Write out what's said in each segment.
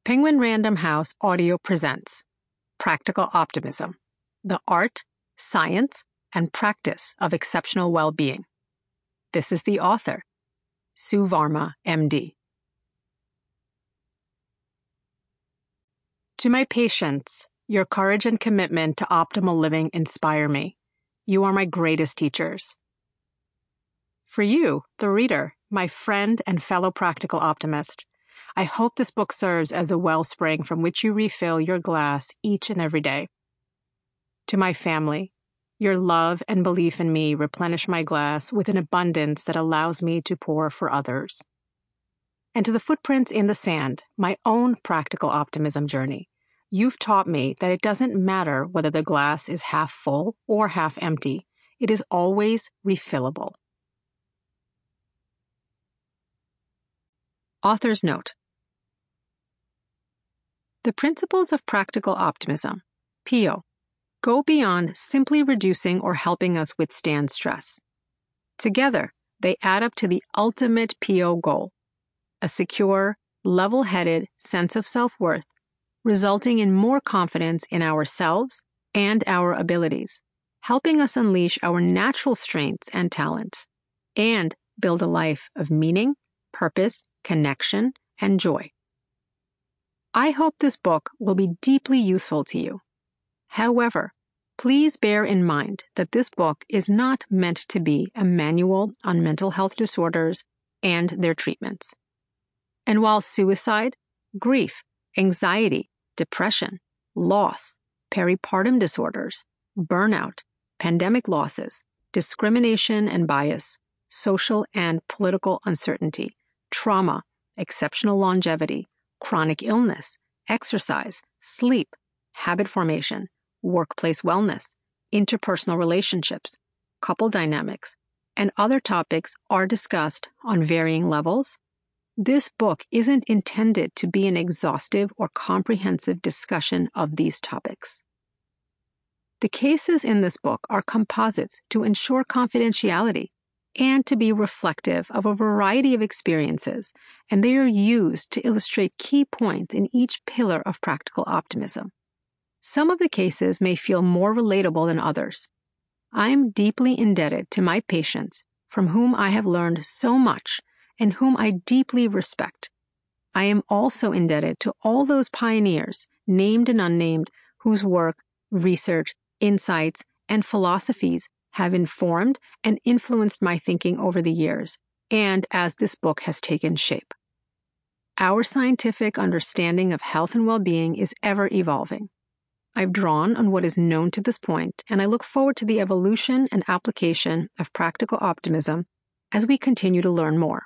Penguin Random House Audio presents Practical Optimism, the art, science, and practice of exceptional well-being. This is the author, Sue Varma, MD. To my patients, your courage and commitment to optimal living inspire me. You are my greatest teachers. For you, the reader, my friend and fellow practical optimist, I hope this book serves as a wellspring from which you refill your glass each and every day. To my family, your love and belief in me replenish my glass with an abundance that allows me to pour for others. And to the footprints in the sand, my own practical optimism journey, you've taught me that it doesn't matter whether the glass is half full or half empty. It is always refillable. Author's note. The principles of practical optimism, PO, go beyond simply reducing or helping us withstand stress. Together, they add up to the ultimate PO goal, a secure, level-headed sense of self-worth, resulting in more confidence in ourselves and our abilities, helping us unleash our natural strengths and talents, and build a life of meaning, purpose, connection, and joy. I hope this book will be deeply useful to you. However, please bear in mind that this book is not meant to be a manual on mental health disorders and their treatments. And while suicide, grief, anxiety, depression, loss, peripartum disorders, burnout, pandemic losses, discrimination and bias, social and political uncertainty, trauma, exceptional longevity, chronic illness, exercise, sleep, habit formation, workplace wellness, interpersonal relationships, couple dynamics, and other topics are discussed on varying levels, this book isn't intended to be an exhaustive or comprehensive discussion of these topics. The cases in this book are composites to ensure confidentiality and to be reflective of a variety of experiences, and they are used to illustrate key points in each pillar of practical optimism. Some of the cases may feel more relatable than others. I am deeply indebted to my patients, from whom I have learned so much and whom I deeply respect. I am also indebted to all those pioneers, named and unnamed, whose work, research, insights, and philosophies have informed and influenced my thinking over the years, and as this book has taken shape. Our scientific understanding of health and well-being is ever evolving. I've drawn on what is known to this point, and I look forward to the evolution and application of practical optimism as we continue to learn more.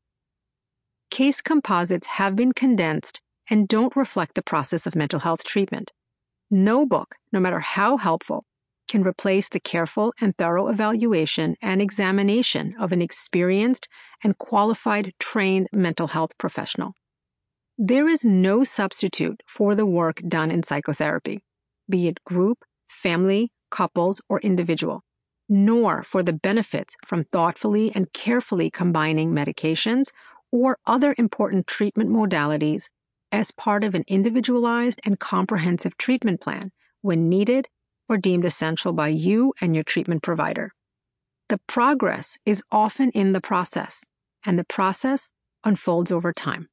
Case composites have been condensed and don't reflect the process of mental health treatment. No book, no matter how helpful, can replace the careful and thorough evaluation and examination of an experienced and qualified trained mental health professional. There is no substitute for the work done in psychotherapy, be it group, family, couples, or individual, nor for the benefits from thoughtfully and carefully combining medications or other important treatment modalities as part of an individualized and comprehensive treatment plan when needed or deemed essential by you and your treatment provider. The progress is often in the process, and the process unfolds over time.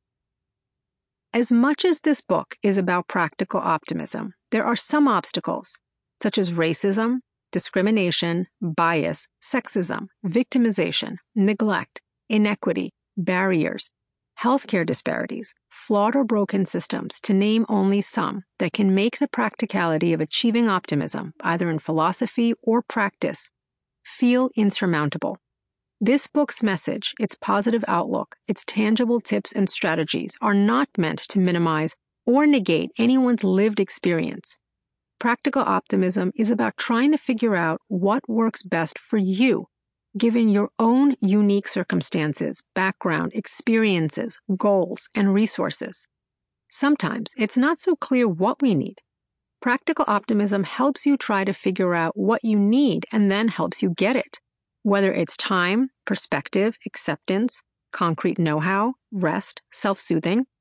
As much as this book is about practical optimism, there are some obstacles, such as racism, discrimination, bias, sexism, victimization, neglect, inequity, barriers, healthcare disparities, flawed or broken systems, to name only some, that can make the practicality of achieving optimism, either in philosophy or practice, feel insurmountable. This book's message, its positive outlook, its tangible tips and strategies are not meant to minimize or negate anyone's lived experience. Practical optimism is about trying to figure out what works best for you, given your own unique circumstances, background, experiences, goals, and resources. Sometimes it's not so clear what we need. Practical optimism helps you try to figure out what you need and then helps you get it, whether it's time, perspective, acceptance, concrete know-how, rest, self-soothing.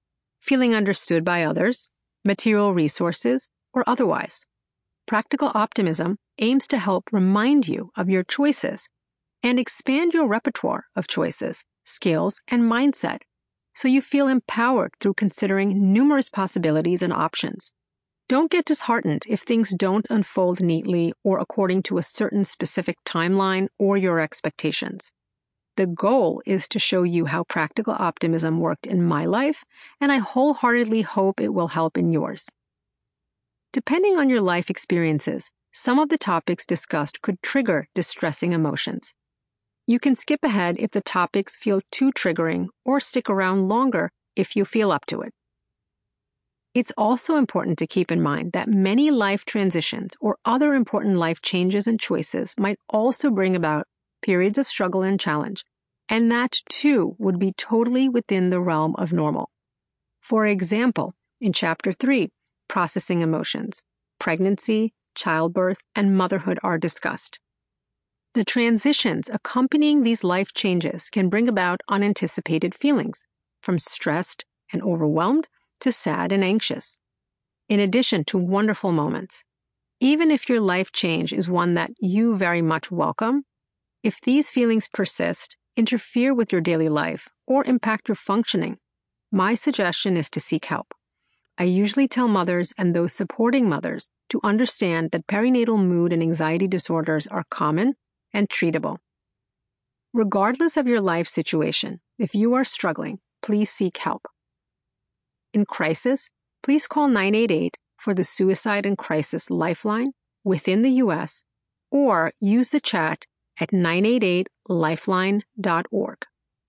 feeling understood by others, material resources, or otherwise. Practical optimism aims to help remind you of your choices and expand your repertoire of choices, skills, and mindset so you feel empowered through considering numerous possibilities and options. Don't get disheartened if things don't unfold neatly or according to a certain specific timeline or your expectations. The goal is to show you how practical optimism worked in my life, and I wholeheartedly hope it will help in yours. Depending on your life experiences, some of the topics discussed could trigger distressing emotions. You can skip ahead if the topics feel too triggering or stick around longer if you feel up to it. It's also important to keep in mind that many life transitions or other important life changes and choices might also bring about periods of struggle and challenge, and that too would be totally within the realm of normal. For example, in Chapter 3, Processing Emotions, pregnancy, childbirth, and motherhood are discussed. The transitions accompanying these life changes can bring about unanticipated feelings, from stressed and overwhelmed to sad and anxious, in addition to wonderful moments. Even if your life change is one that you very much welcome, if these feelings persist, interfere with your daily life, or impact your functioning, my suggestion is to seek help. I usually tell mothers and those supporting mothers to understand that perinatal mood and anxiety disorders are common and treatable. Regardless of your life situation, if you are struggling, please seek help. In crisis, please call 988 for the Suicide and Crisis Lifeline within the U.S. or use the chat at 988lifeline.org.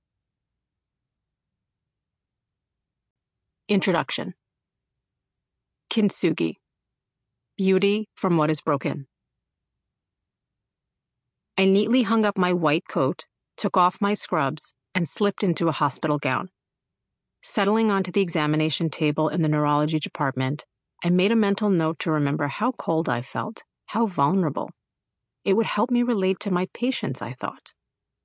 Introduction. Kintsugi. Beauty from what is broken. I neatly hung up my white coat, took off my scrubs, and slipped into a hospital gown. Settling onto the examination table in the neurology department, I made a mental note to remember how cold I felt, how vulnerable. It would help me relate to my patients, I thought.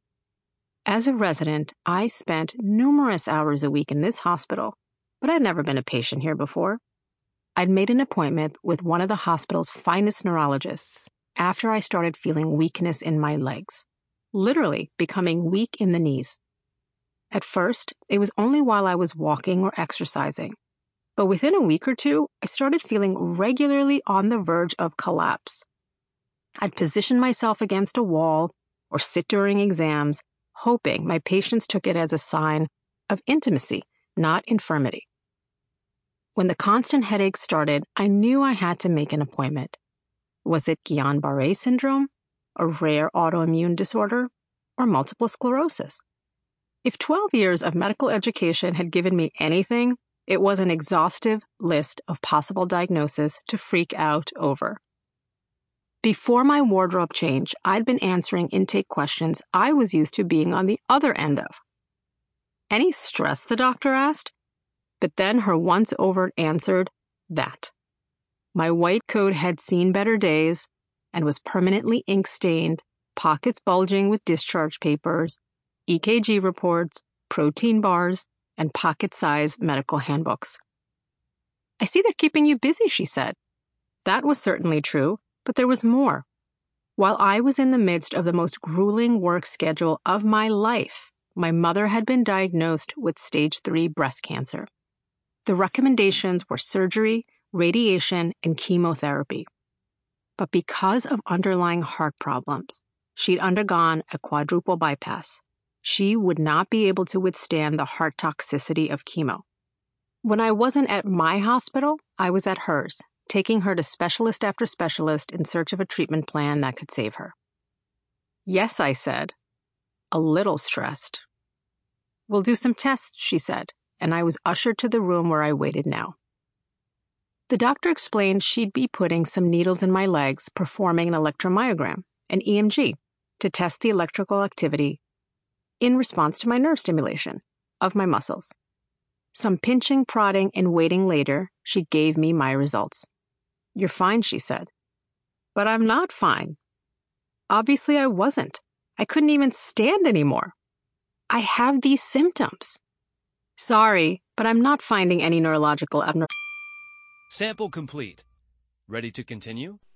As a resident, I spent numerous hours a week in this hospital, but I'd never been a patient here before. I'd made an appointment with one of the hospital's finest neurologists after I started feeling weakness in my legs, literally becoming weak in the knees. At first, it was only while I was walking or exercising, but within a week or two, I started feeling regularly on the verge of collapse. I'd position myself against a wall or sit during exams, hoping my patients took it as a sign of intimacy, not infirmity. When the constant headaches started, I knew I had to make an appointment. Was it Guillain-Barré syndrome, a rare autoimmune disorder, or multiple sclerosis? If 12 years of medical education had given me anything, it was an exhaustive list of possible diagnoses to freak out over. Before my wardrobe change, I'd been answering intake questions I was used to being on the other end of. Any stress, the doctor asked? But then her once-over answered, that. My white coat had seen better days and was permanently ink-stained, pockets bulging with discharge papers, EKG reports, protein bars, and pocket-sized medical handbooks. I see they're keeping you busy, she said. That was certainly true, but there was more. While I was in the midst of the most grueling work schedule of my life, my mother had been diagnosed with stage 3 breast cancer. The recommendations were surgery, radiation, and chemotherapy. But because of underlying heart problems, she'd undergone a quadruple bypass. She would not be able to withstand the heart toxicity of chemo. When I wasn't at my hospital, I was at hers, taking her to specialist after specialist in search of a treatment plan that could save her. Yes, I said, a little stressed. We'll do some tests, she said, and I was ushered to the room where I waited now. The doctor explained she'd be putting some needles in my legs, performing an electromyogram, an EMG, to test the electrical activity in response to my nerve stimulation of my muscles. Some pinching, prodding, and waiting later, she gave me my results. You're fine, she said. But I'm not fine. Obviously, I wasn't. I couldn't even stand anymore. I have these symptoms. Sorry, but I'm not finding any neurological abnormalities. Sample complete. Ready to continue?